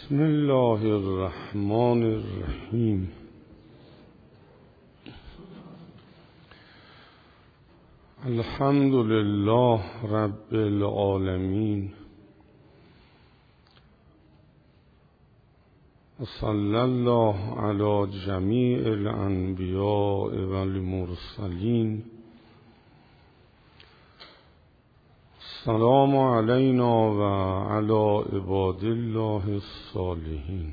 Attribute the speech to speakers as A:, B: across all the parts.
A: بسم الله الرحمن الرحیم. الحمد لله رب العالمین و صلی الله علی جمیع الانبیاء و المرسلین. السلام علینا و علی عباد الله الصالحین.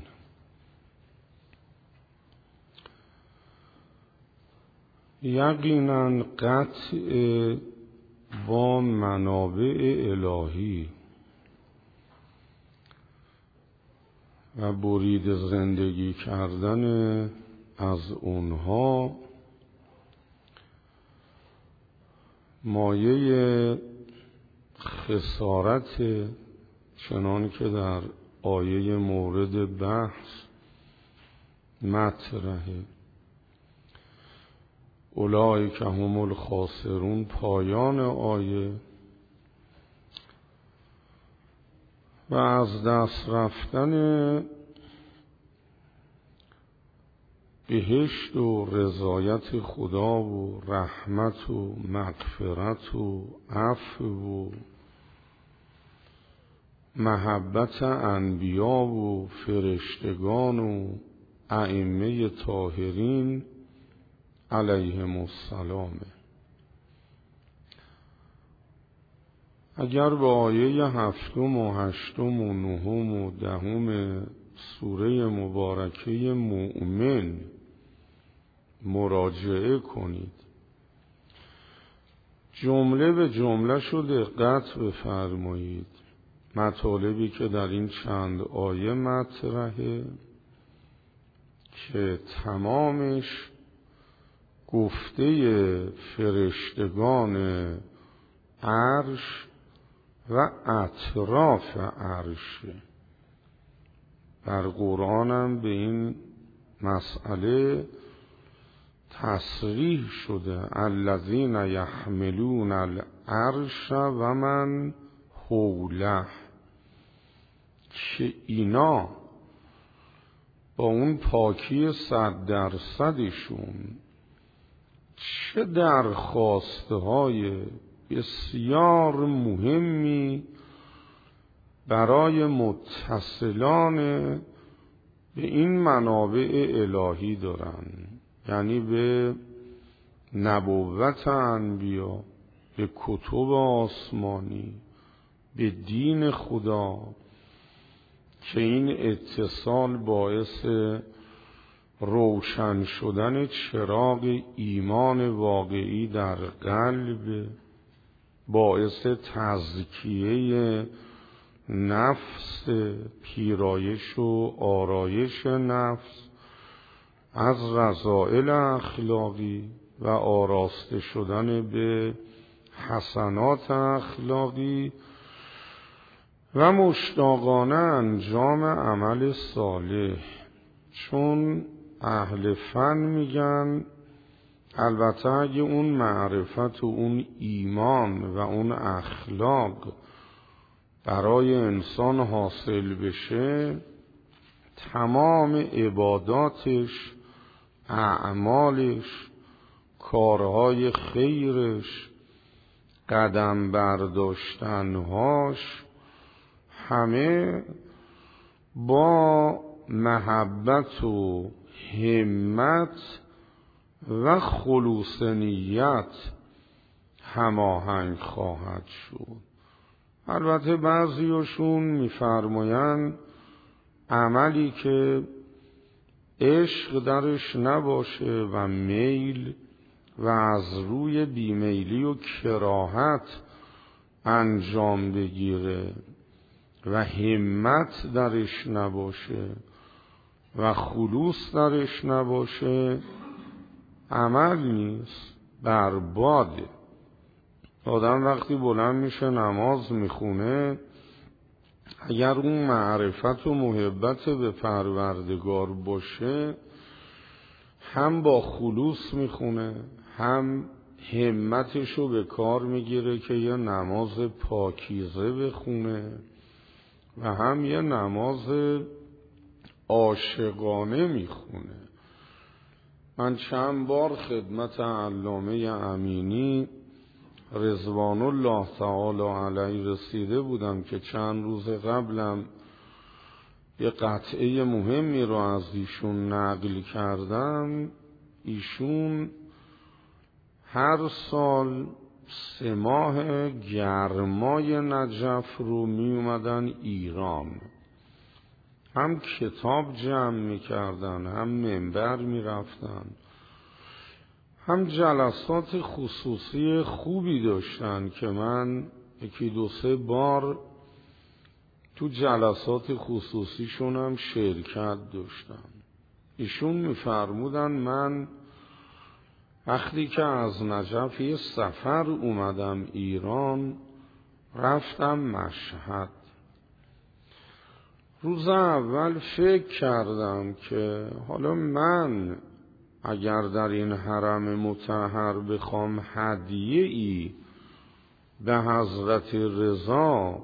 A: یقینا قطع با منابع الهی و برید زندگی کردن از اونها مایه خسارت، چنان که در آیه مورد بحث مطرحه. اولئک هم الخاسرون، پایان آیه، و از دست رفتن بهشت و رضایت خدا و رحمت و مغفرت و عفو و محبت انبیا و فرشتگان و ائمه طاهرین علیهم السلام. اگر به آیه 7 و 8 و 9 و 10 سوره مبارکه مؤمن مراجعه کنید، جمله به جمله شو دقت بفرمایید. مطالبی که در این چند آیه مطرحه که تمامش گفته فرشتگان عرش و اطراف عرشه. در قرآن هم به این مسئله تصریح شده: الذین یحملون العرش و من حوله، که اینا با اون پاکی 100%شون چه درخواستهای بسیار مهمی برای متصلان به این منابع الهی دارن، یعنی به نبوت انبیا، به کتب آسمانی، به دین خدا، که این اتصال باعث روشن شدن چراغ ایمان واقعی در قلب، باعث تزکیه نفس، پیرایش و آرایش نفس از رذائل اخلاقی و آراسته شدن به حسنات اخلاقی و مشتاقانه انجام عمل صالح. چون اهل فن میگن البته اگه اون معرفت و اون ایمان و اون اخلاق برای انسان حاصل بشه، تمام عباداتش، اعمالش، کارهای خیرش، قدم برداشتنهاش، همه با محبت و همت و خلوص نیت هماهنگ خواهد شد. البته بعضیاشون میفرمایند عملی که عشق درش نباشه و میل و از روی بیمیلی و کراهت انجام بگیره و همت درش نباشه و خلوص درش نباشه، عمل نیست، برباده. آدم وقتی بلند میشه نماز میخونه، اگر اون معرفت و محبت به پروردگار باشه، هم با خلوص میخونه، هم همتشو به کار میگیره که یه نماز پاکیزه بخونه و هم یه نماز عاشقانه میخونه. من چند بار خدمت علامه امینی رضوان الله تعالی علیه رسیده بودم که چند روز قبلم یه قطعه مهمی رو از ایشون نقل کردم. ایشون هر سال 3 ماه گرمای نجف رو می اومدن ایران، هم کتاب جمع می کردن، هم منبر می رفتن، هم جلسات خصوصی خوبی داشتن که من 1-2-3 بار تو جلسات خصوصیشون هم شرکت داشتم. ایشون می‌فرمودن من وقتی که از نجف یه سفر اومدم ایران، رفتم مشهد. روز اول فکر کردم که حالا من اگر در این حرم مطهر بخوام هدیه‌ای به حضرت رضا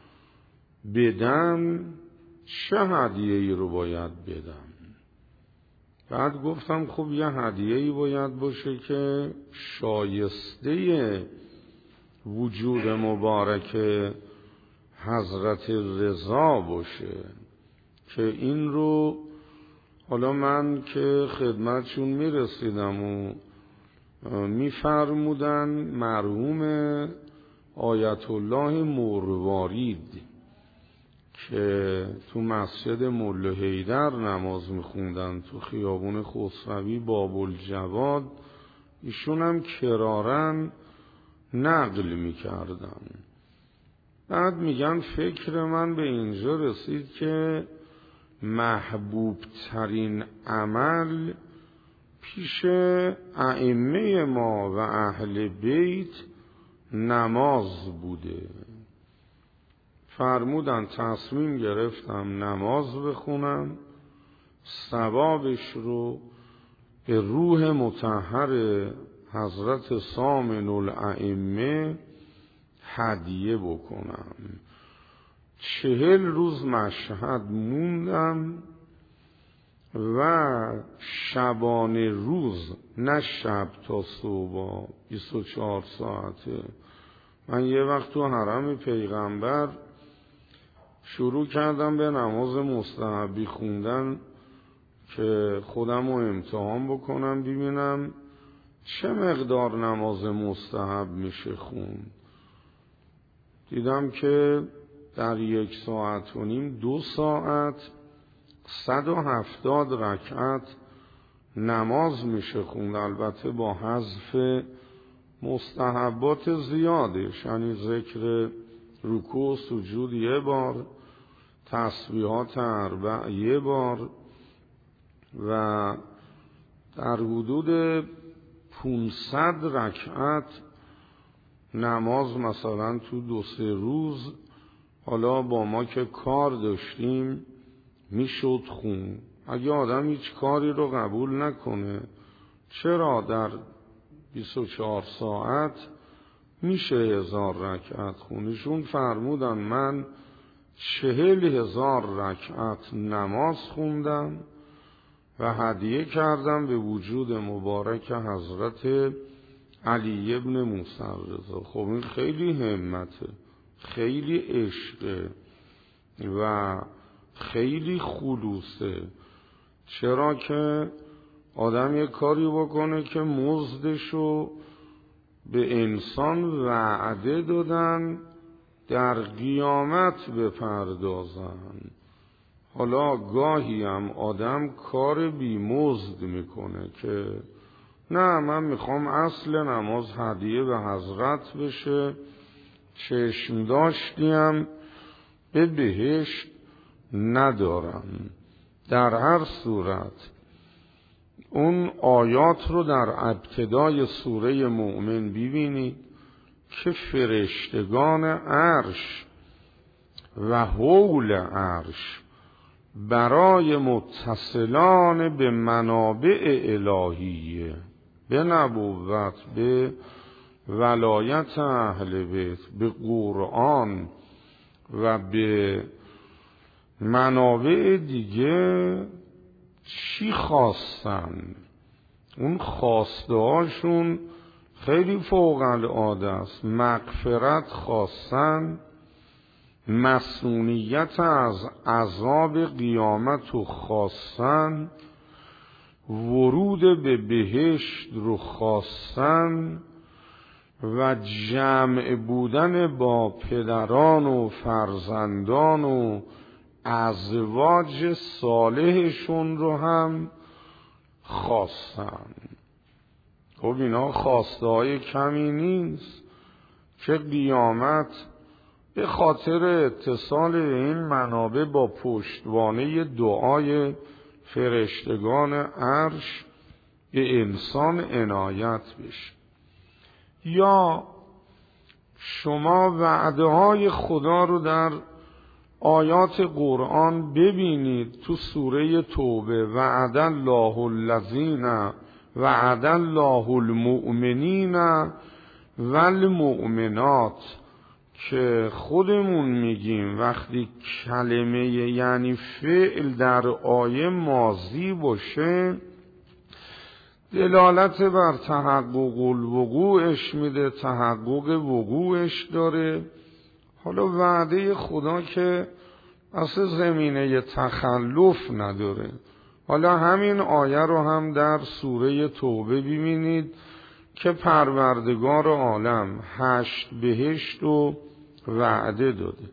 A: بدم، چه هدیه‌ای رو باید بدم؟ بعد گفتم خب یه هدیه‌ای باید باشه که شایسته وجود مبارک حضرت رضا باشه، که این رو حالا من که خدمتشون میرسیدم و میفرمودن مرحوم آیت الله مروارید که تو مسجد ملا حیدر نماز میخوندن تو خیابون خسروی باب الجواد، ایشون هم کرارن نقل میکردن. بعد میگن فکر من به اینجا رسید که محبوب ترین عمل پیش ائمه ما و اهل بیت نماز بوده. فرمودن تصمیم گرفتم نماز بخونم، ثوابش رو به روح مطهر حضرت سامن الائمه هدیه بکنم. 40 روز مشهد موندم و شبانه روز، نه شب تا صبح، 24 ساعته. من یه وقت تو حرم پیغمبر شروع کردم به نماز مستحبی خوندن که خودم رو امتحان بکنم ببینم چه مقدار نماز مستحب میشه خوند. دیدم که در 1.5 ساعت 2 ساعت 170 رکعت نماز میشه خوند، البته با حذف مستحبات زیادش، یعنی ذکر رکوع و سجود 1 بار، تسبیحات 4 1 بار و در حدود 500 رکعت نماز مثلا تو 2-3 روز. حالا با ما که کار داشتیم میشد خون. اگه آدم هیچ کاری رو قبول نکنه، چرا در 24 ساعت میشه 1000 رکعت خونشون؟ فرمودن من 40,000 رکعت نماز خوندم و هدیه کردم به وجود مبارک حضرت علی ابن موسی رضا. خب این خیلی همته، خیلی عشقه و خیلی خلوصه. چرا که آدم یک کاری بکنه که مزدشو به انسان وعده دادن در قیامت بپردازن. حالا گاهی هم آدم کار بی مزد میکنه که نه من میخوام اصل نماز هدیه به حضرت بشه، چشم داشتیم به بهشت ندارم. در هر صورت اون آیات رو در ابتدای سوره مؤمن ببینید که فرشتگان عرش و حول عرش برای متصلان به منابع الهیه، به نبوت، به ولایت اهل بیت، به قرآن و به منابع دیگه چی خواستن؟ اون خواسته هاشون خیلی فوق العاده است. مغفرت خواستن، مسئولیت از عذاب قیامت رو خواستن، ورود به بهشت رو خواستن و جمع بودن با پدران و فرزندان و ازواج صالحشون رو هم خواستن. خب اینا خواسته های کمی نیست که قیامت به خاطر اتصال این منابع با پشتوانه دعای فرشتگان عرش به انسان عنایت بشه. یا شما وعده های خدا رو در آیات قرآن ببینید. تو سوره توبه وعد الله الذین وعد الله المؤمنین والمؤمنات که خودمون میگیم وقتی کلمه یعنی فعل در آیه ماضی باشه دلالت بر تحقق الوقوعش میده، تحقق وقوعش داره. حالا وعده خدا که اصلا زمینه تخلف نداره. حالا همین آیه رو هم در سوره توبه ببینید که پروردگار عالم 8 بهشت رو وعده داده.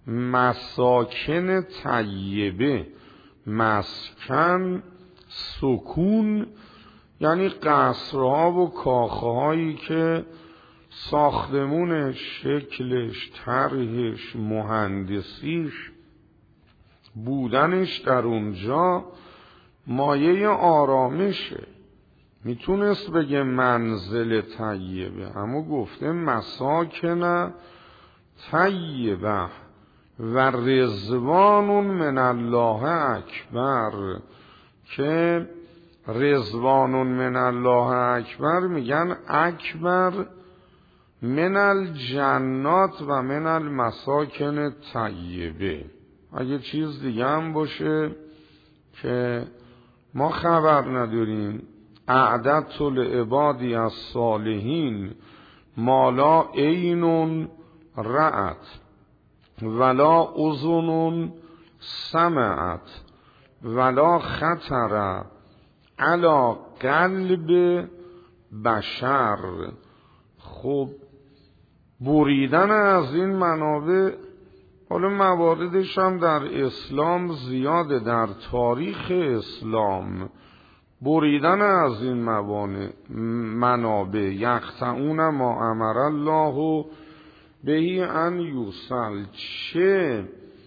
A: مساکن طیبه، مسکن سکون یعنی قصرها و کاخهایی که ساختمونش، شکلش، طرحش، مهندسیش، بودنش در اونجا مایه آرامشه. میتونست بگه منزل طیبه، اما گفته مساکن طیبه و رضوان من الله اکبر، که رضوان من الله اکبر میگن اکبر من الجنات و من المساکن طیبه. اگه چیز دیگه هم باشه که ما خبر نداریم، اعددت لعبادی الصالحین ما لا عین رأت ولا اذن سمعت ولا خطر علی قلب بشر. خب بریدن از این منابع، حالا مواردش هم در اسلام زیاده، در تاریخ اسلام بریدن از این منابع یقطعون ما امر الله بهی ان یوصل، چه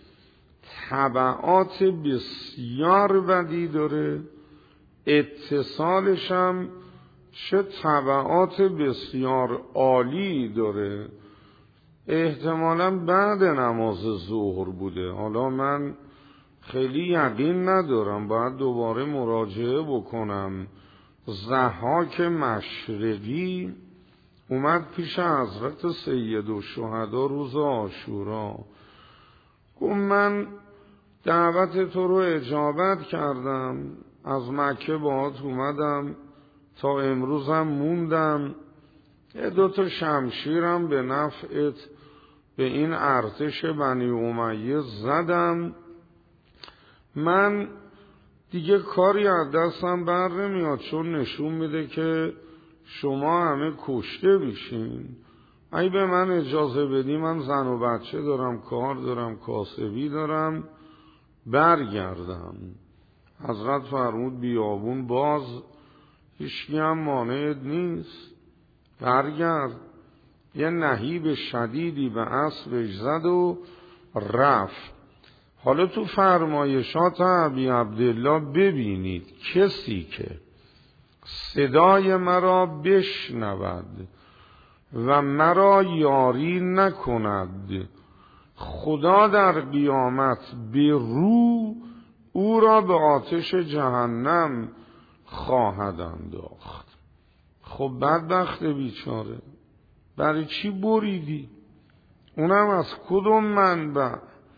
A: تبعات بسیار بدی داره، اتصالش هم چه تبعات بسیار عالی داره. احتمالاً بعد نماز ظهر بوده، حالا من خیلی یقین ندارم، باید دوباره مراجعه بکنم. ضحاک مشرقی اومد پیش حضرت سیدالشهدا روز عاشورا، گفت من دعوت تو رو اجابت کردم، از مکه باهات اومدم تا امروزم موندم، 2 شمشیرم به نفعت به این ارتش بنی امیه زدم، من دیگه کاری از دستم بر نمیاد، چون نشون میده که شما همه کشته میشین. اگه به من اجازه بدی، من زن و بچه دارم، کار دارم، کاسبی دارم، برگردم. حضرت فرمود بیابون باز، هیچکی هم مانعت نیست، برگرد. یه نهیب شدیدی به اسبش زد و رفت. حالا تو فرمایشات ابی عبدالله ببینید کسی که صدای مرا بشنود و مرا یاری نکند، خدا در قیامت به رو او را به آتش جهنم خواهد انداخت. خب بدبخت بیچاره، برای چی بریدی؟ اونم از کدوم منبع؟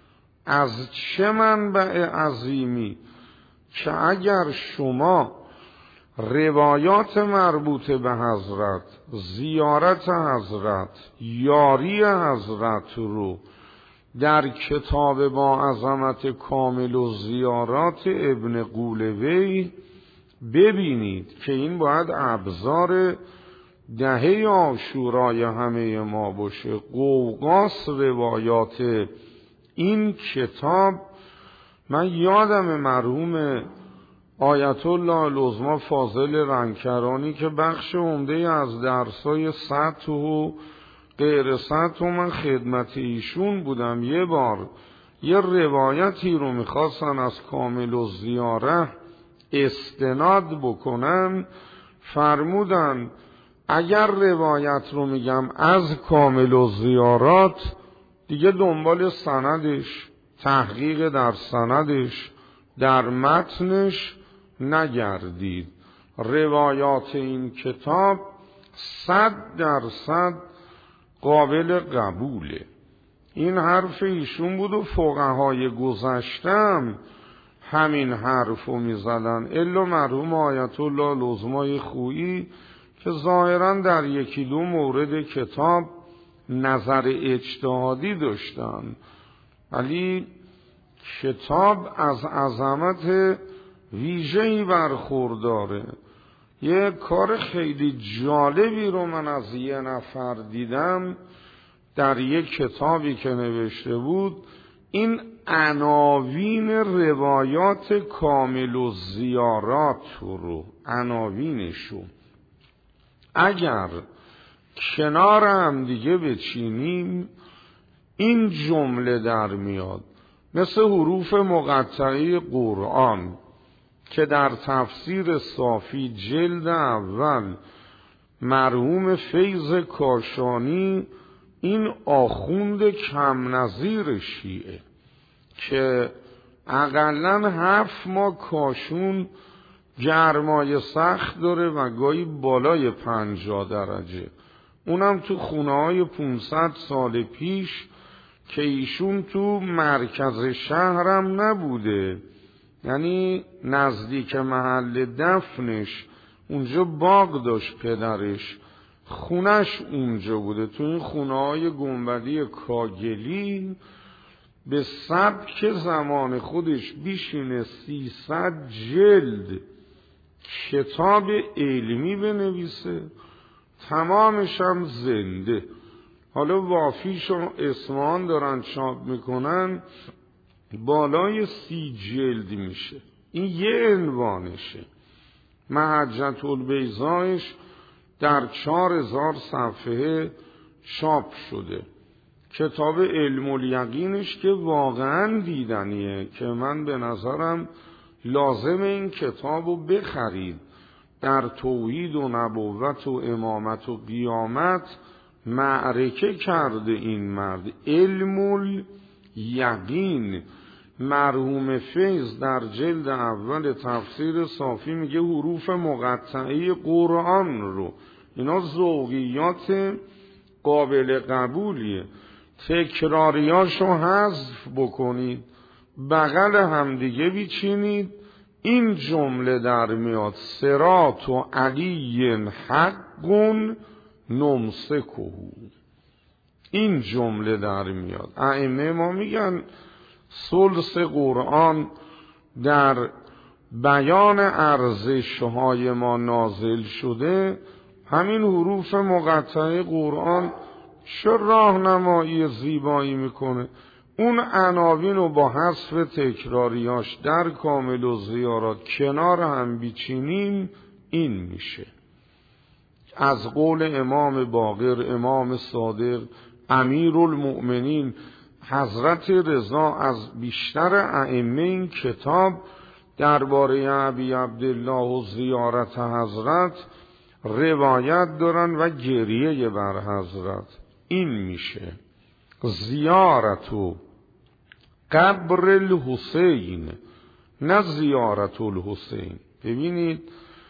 A: از چه منبع عظیمی که اگر شما روایات مربوط به حضرت، زیارت حضرت، یاری حضرت رو در کتاب با عظمت کامل و زیارات ابن قولوی ببینید که این باید ابزار دهه عاشورای همه ما باشه. قوقاس روایات این کتاب، من یادم مرحوم آیت الله العظمی فاضل رنگکرانی که بخش عمده از درسای سطح و غیر سطح و من خدمت ایشون بودم، یه بار یه روایتی رو میخواستن از کامل و زیاره استناد بکنن، فرمودن اگر روایت رو میگم از کامل و زیارات دیگه دنبال سندش، تحقیق در سندش، در متنش نگردید. روایات این کتاب 100% قابل قبوله. این حرف ایشون بود و فقهای گذشتم همین حرفو میزدن، الا مرحوم آیت الله العظمی خویی که ظاهرا در یکی دو مورد کتاب نظر اجتهادی داشتن، ولی کتاب از عظمت ویژه‌ای برخورداره. یه کار خیلی جالبی رو من از یه نفر دیدم در یک کتابی که نوشته بود، این عناوین روایات کامل و زیارات رو، عناوینشو اگر کنار هم دیگه بچینیم این جمله در میاد، مثل حروف مقطعه قرآن که در تفسیر صافی جلد اول مرحوم فیض کاشانی، این آخوند کم نظیر شیعه که اقلن 7 ماه کاشون گرمای سخت داره و گاهی بالای 50 درجه، اونم تو خونه‌های 500 سال پیش که ایشون تو مرکز شهرم نبوده، یعنی نزدیک محل دفنش اونجا باغ داشت پدرش، خونش اونجا بوده، تو این خونه‌های گنبدی کاگلی به سبک زمان خودش بیشینه 300 جلد کتاب علمی بنویسه، تمامش هم زنده. حالا وافیش و اصفهان دارن چاپ میکنن، بالای 30 جلد میشه. این یه عنوانشه. محجة البیضایش در 4000 صفحه چاپ شده. کتاب علم الیقینش که واقعا دیدنیه، که من به نظرم لازم این کتابو بخرید. در توحید و نبوت و امامت و قیامت معرکه کرده این مرد. علم الیقین مرحوم فیض در جلد اول تفسیر صافی میگه حروف مقطعه قرآن رو، اینا ذوقیات قابل قبولیه، تکراریاشو حذف بکنید، بغل همدیگه بیچینید، این جمله در میاد صراط و علی حق نمسکه. این جمله در میاد. ائمه ما میگن ثلث قرآن در بیان ارزش‌های ما نازل شده، همین حروف مقطعه قرآن چه راهنمایی زیبایی میکنه. اون عناوین رو با حذف تکراریاش در کامل و زیارات کنار هم بیچینیم، این میشه. از قول امام باقر، امام صادق، امیرالمؤمنین حضرت رضا، از بیشتر ائمه این کتاب درباره ابی عبدالله و زیارت حضرت روایت دارن و گریه بر حضرت. این میشه زیارت و قبر الحسین، نه زیارت الحسین. ببینید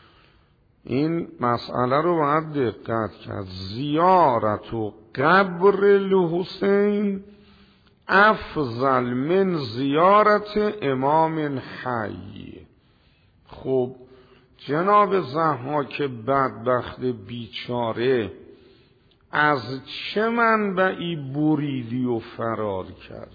A: این مسئله رو باید دقت کرد. زیارت و قبر الحسین افضل من زیارت امام حی. خب جناب ضحاک بدبخت بیچاره از چه منبعی بریدی و فرار کرد؟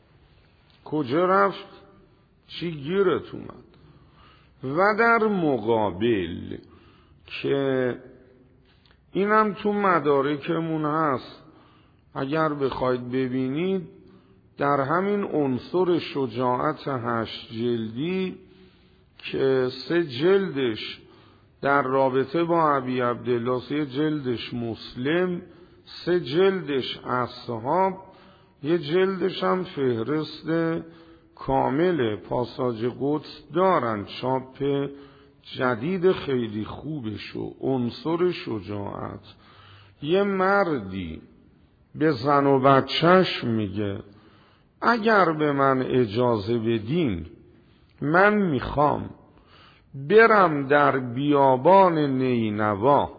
A: کجا رفت؟ چی گیرت اومد؟ و در مقابل که اینم تو مدارکمون هست، اگر بخواید ببینید در همین عنصر شجاعت 8 جلدی که 3 جلدش در رابطه با ابی عبدالله، 3 جلدش مسلم، 3 جلدش اصحاب، 1 جلدش هم فهرست کامل پاساژ قدس دارن، چاپ جدید خیلی خوبش و عنصر شجاعت. یه مردی به زن و بچهش میگه اگر به من اجازه بدین من میخوام برم در بیابان نینوا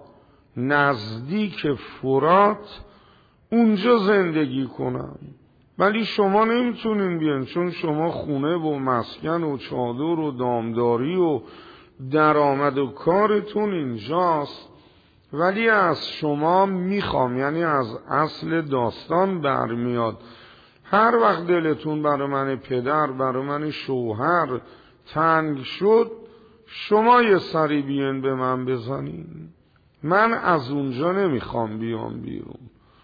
A: نزدیک فرات اونجا زندگی کنم، ولی شما نمیتونین بیان چون شما خونه و مسکن و چادر و دامداری و درآمد و کارتون اینجاست، ولی از شما میخوام، یعنی از اصل داستان برمیاد، هر وقت دلتون برای من پدر، برای من شوهر تنگ شد شما یه سری بیان به من بزنین، من از اونجا نمیخوام بیام بیرون.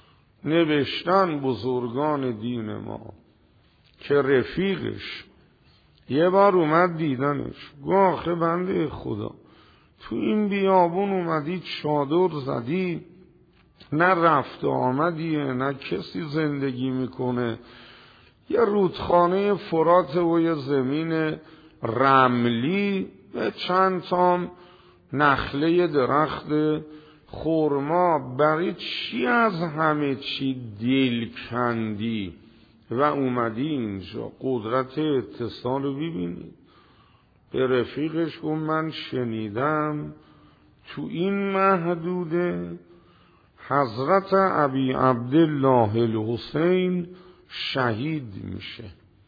A: نوشتن بزرگان دین ما که رفیقش یه بار اومد دیدنش، گفت آخه بنده خدا تو این بیابون اومدی چادر زدی، نه رفت آمدیه نه کسی زندگی میکنه، یه رودخانه فرات و یه زمین رملی و چند تام نخله درخت خرما، برای چی از همه چی دل کندی و اومدی اینجا؟ قدرت اتصال رو ببینید. به رفیقش گفت من شنیدم تو این محدوده حضرت ابی عبدالله الحسین شهید میشه،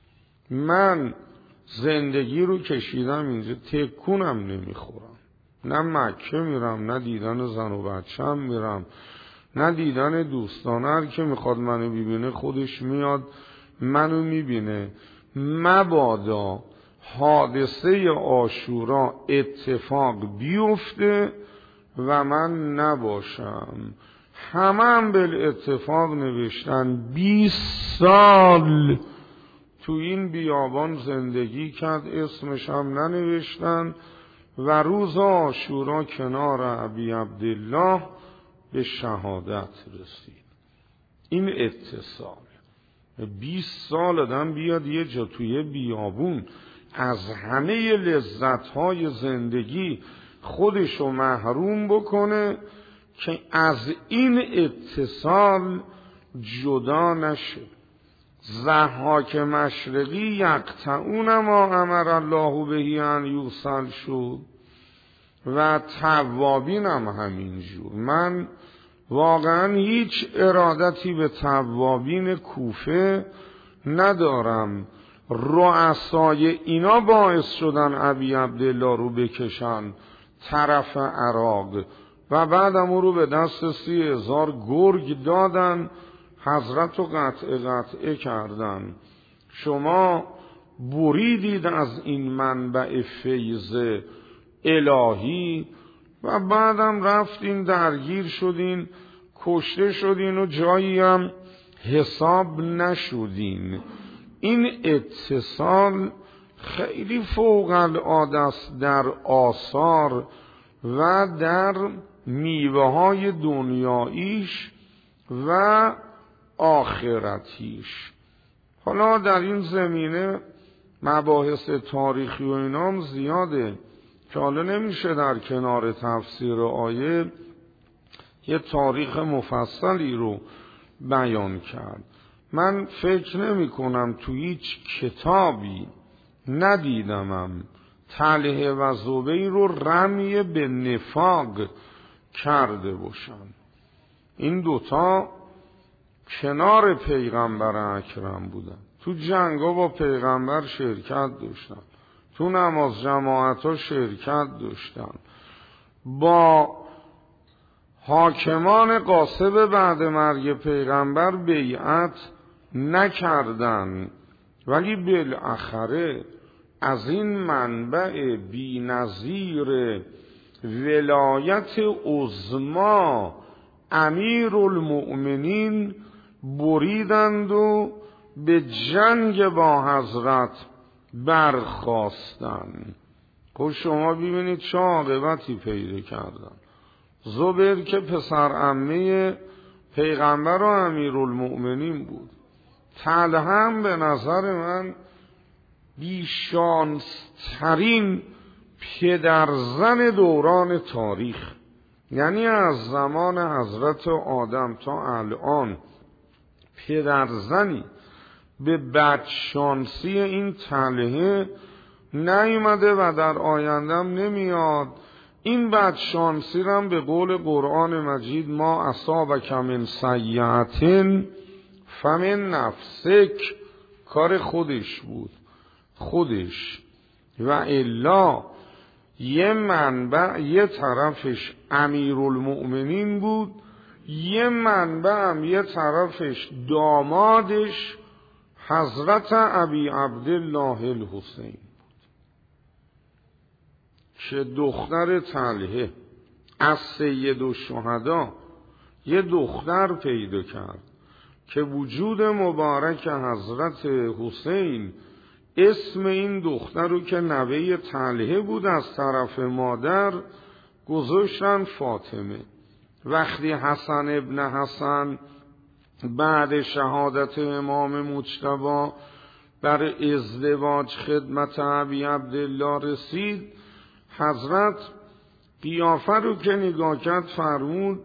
A: من زندگی رو کشیدم اینجا، تکونم نمیخورم، نه مکه میرم، نه دیدن زن و بچه‌م میرم، نه دیدن دوستان، هر که میخواد منو ببینه خودش میاد منو میبینه. مبادا حادثه عاشورا اتفاق بیفته و من نباشم. همه هم بالاتفاق نوشتن 20 سال تو این بیابان زندگی کرد، اسمش هم ننوشتن و روز عاشورا کنار ابی عبدالله به شهادت رسید. این اتصال 20 سال آدم بیاد یه جا توی بیابون از همه لذت‌های زندگی خودشو محروم بکنه که از این اتصال جدا نشه. ضحاک مشرقی یقطعون ما امر الله به ان یوصل شد و توابین هم همینجور. من واقعا هیچ ارادتی به توابین کوفه ندارم، رؤسای اینا باعث شدن ابی عبدالله رو بکشن طرف عراق و بعدم او رو به دست 30,000 گرگ دادن، حضرت رو قطعه کردن. شما بریدید از این منبع فیض الهی و بعدم رفتین درگیر شدین، کشته شدین و جایی هم حساب نشدین. این اتصال خیلی فوق العاده است در آثار و در میوه های دنیاییش و آخرتیش. حالا در این زمینه مباحث تاریخی و اینام زیاده که حالا نمیشه در کنار تفسیر آیه یه تاریخ مفصلی رو بیان کرد. من فکر نمی کنم تو هیچ کتابی ندیدمم طلحه و زبیر رو رمی به نفاق کرده باشن. این دوتا کنار پیغمبر اکرم بودن، تو جنگا با پیغمبر شرکت داشتن، تو نماز جماعتا شرکت داشتن، با حاکمان غاصب بعد مرگ پیغمبر بیعت نکردن، ولی بالاخره از این منبع بی‌نظیر ولایت عظما امیرالمؤمنین بریدند و به جنگ با حضرت برخاستند. خب شما ببینید چه عاقبتی پیدا کردن. زبیر که پسر عمه پیغمبر و امیرالمؤمنین بود، طلحه هم به نظر من بیشانسترین پدرزن دوران تاریخ، یعنی از زمان حضرت آدم تا الان پدرزنی به بدشانسی این طلحه نیامده و در آیندهم نمیاد. این بدشانسی را به قول قرآن مجید ما اصابک من سیئة فمن نفسک، کار خودش بود، خودش، و الا یه منبع یه طرفش امیرالمؤمنین بود، یه منبع هم یه طرفش دامادش حضرت ابی عبدالله الحسین بود که دختر طلحه از سید الشهدا یه دختر پیدا کرد که وجود مبارک حضرت حسین اسم این دختر رو که نوه طلحه بود از طرف مادر گذاشتن فاطمه. وقتی حسن ابن حسن بعد شهادت امام مجتبی بر ازدواج خدمت ابی عبدالله رسید، حضرت قیافه رو که نگاه کرد فرمود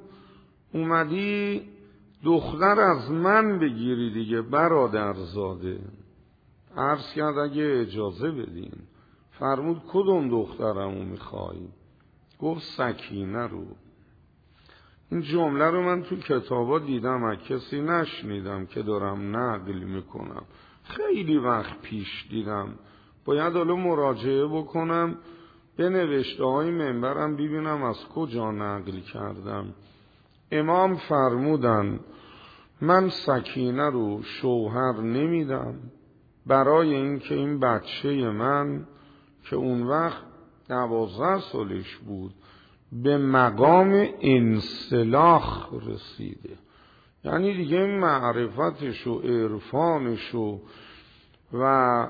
A: اومدی دختر از من بگیری دیگه برادرزاده. عرض کرد اگه اجازه بدین. فرمود کدوم دخترمو میخوایی؟ گفت سکینه رو. این جمله رو من تو کتابا دیدم، از کسی نشنیدم که دارم نقل میکنم، خیلی وقت پیش دیدم، باید حالا مراجعه بکنم به نوشته های منبرم ببینم از کجا نقل کردم. امام فرمودن من سکینه رو شوهر نمیدم برای اینکه این بچه من که اون وقت 12 سالش بود به مقام انسلاخ رسیده، یعنی دیگه معرفتش و عرفانش و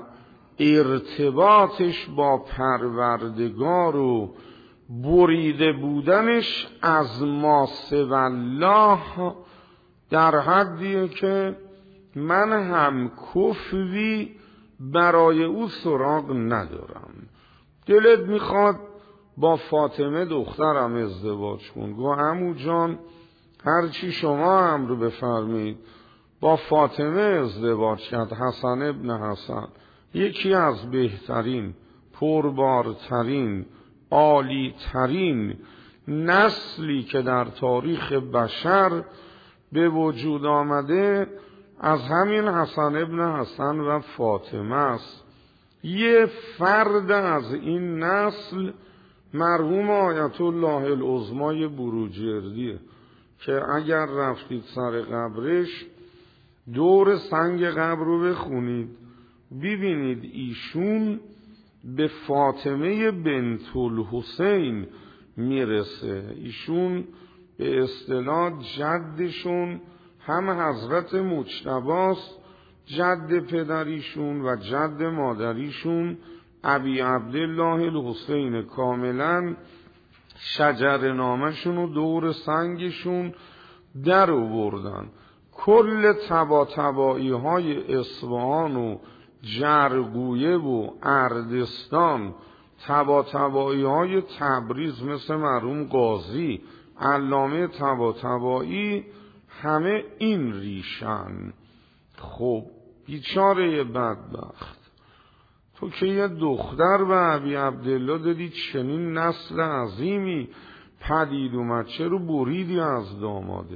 A: ارتباطش با پروردگار و بریده بودنش از ما سوی الله در حدیه که من هم کفوی برای او سراغ ندارم. دلت میخواد با فاطمه دخترم ازدواج کن؟ گو عمو جان هرچی شما امر بفرمید. با فاطمه ازدواج کرد. حسن ابن حسن یکی از بهترین، پربارترین، عالیترین نسلی که در تاریخ بشر به وجود آمده از همین حسن ابن حسن و فاطمه است. یه فرد از این نسل مرحوم آیت الله العظمای بروجردیه که اگر رفتید سر قبرش دور سنگ قبر رو بخونید ببینید ایشون به فاطمه بنت الحسین میرسه. ایشون به اصطلاح جدشون هم حضرت مجتباست، جد پدریشون و جد مادریشون ابی عبدالله الحسین. کاملا شجر نامشون و دور سنگشون در آوردن. کل تبایی های اصفهان و جرگویه و اردستان، تبایی های تبریز مثل مرحوم قاضی، علامه تبایی، همه این ریشن. خب بیچاره بدبخت، تو که یه دختر به ابی عبدالله دادی، چنین نسل عظیمی پدید اومد، چرا بریدی از دامادت؟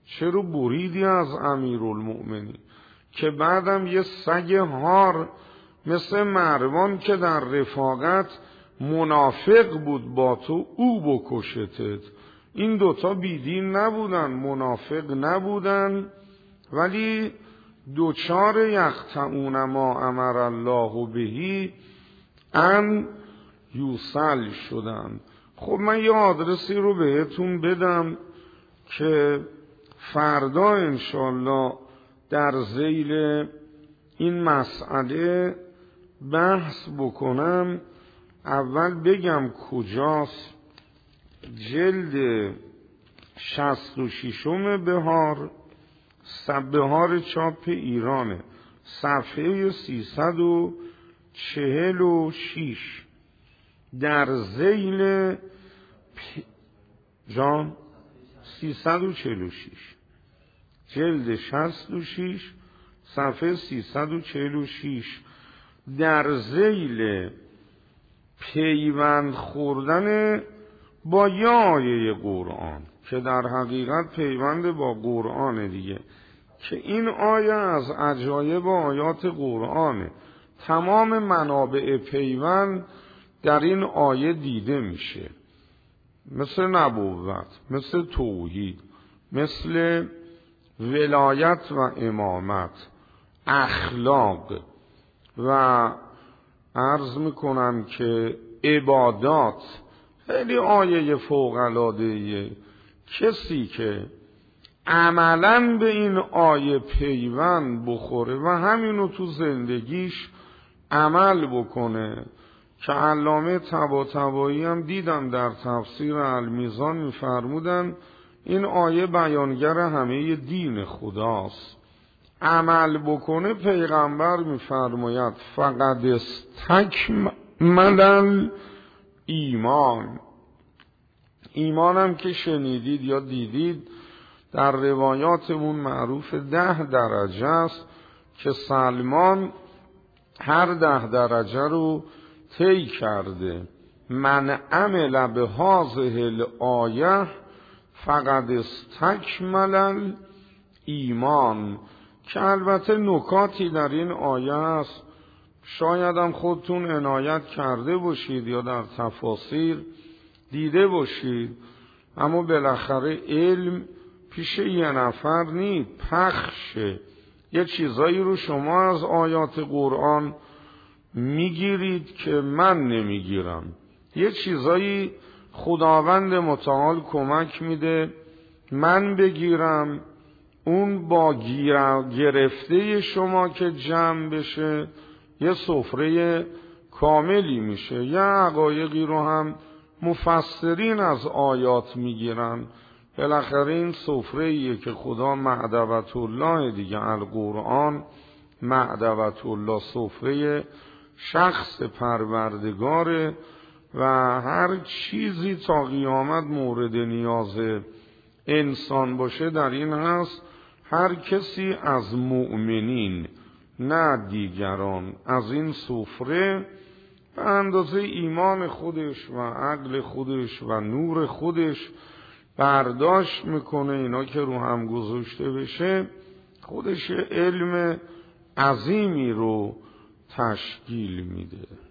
A: چرا بریدی از امیرالمؤمنین؟ که بعدم یه سگ هار مثل مروان که در رفاقت منافق بود با تو، او بکشتت. این دوتا بیدین نبودن، منافق نبودن، ولی دوچار یقطعون ما امر الله بهی ان یوصل شدن. خب من یه آدرسی رو بهتون بدم که فردا انشالله در ذیل این مسئله بحث بکنم. اول بگم کجاست. جلد 66 بهار، بهار چاپ ایرانه، صفحه 346 در ذیل 346 جلد 66 صفحه 346 در ذیل پیوند خوردن با یه آیه قرآن که در حقیقت پیوند با قرآن دیگه، که این آیه از عجایب آیات قرآنه. تمام منابع پیوند در این آیه دیده میشه، مثل نبوت، مثل توحید، مثل ولایت و امامت، اخلاق و عرض میکنم که عبادات. خیلی آیه فوق‌العاده‌ایه. کسی که عملاً به این آیه پیوند بخوره و همینو تو زندگیش عمل بکنه، که علامه طباطبایی هم دیدم در تفسیر المیزان میفرمودن این آیه بیانگر همه دین خداست. عمل بکنه، پیغمبر میفرماید فقد استکمل ایمان. ایمانم که شنیدید یا دیدید در روایاتمون معروف 10 درجه است که سلمان هر 10 درجه رو طی کرده. من عمل به هذه الآیه فقد استکمل ایمان. که البته نکاتی در این آیه است، شاید هم خودتون عنایت کرده باشید یا در تفاسیر دیده باشید، اما بالاخره علم پیش یه نفر نی، پخشه. یه چیزایی رو شما از آیات قرآن میگیرید که من نمیگیرم، یه چیزایی خداوند متعال کمک میده من بگیرم، اون با گرفته شما که جمع بشه یه سفره کاملی میشه. یه حقایقی رو هم مفسرین از آیات میگیرن. بالاخره این سفره‌ایه که خدا معدبت الله دیگه، القرآن معدبت الله، سفره شخص پروردگاره و هر چیزی تا قیامت مورد نیاز انسان باشه در این هست. هر کسی از مؤمنین نه دیگران از این سفره به اندازه ایمان خودش و عقل خودش و نور خودش برداشت میکنه، اینا که رو هم گذاشته بشه خودش علم عظیمی رو تشکیل میده.